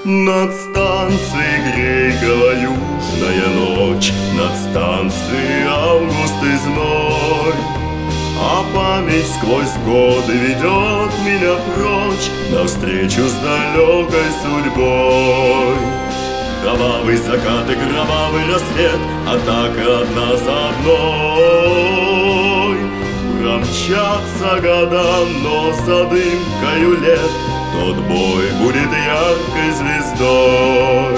Над станцией Грейкова южная ночь, над станцией август и зной. А память сквозь годы ведет меня прочь, навстречу с далекой судьбой. Кровавый закат и кровавый рассвет, атака одна за одной. Промчатся года, но за дымкою лет тот бой будет яркой звездой.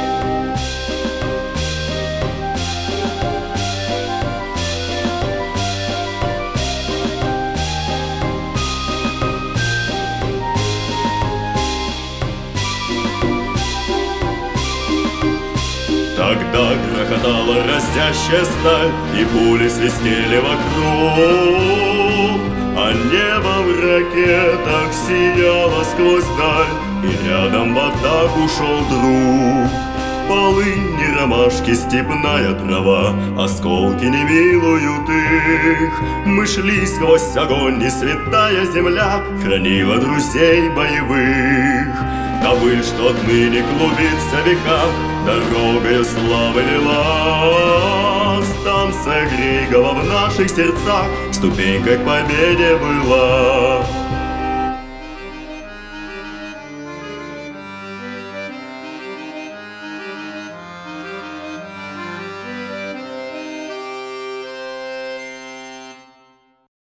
Тогда грохотала разящая сталь, и пули свистели вокруг, а небо в ракетах сияло сквозь даль, и рядом в атаку шел друг. Полынь, ромашки, степная трава, осколки не милуют их. Мы шли сквозь огонь, и святая земля хранила друзей боевых. Да быль, что отныне клубится в веках, дорогою славы вела. Станция Грейкова в наших сердцах ступенькой к победе была.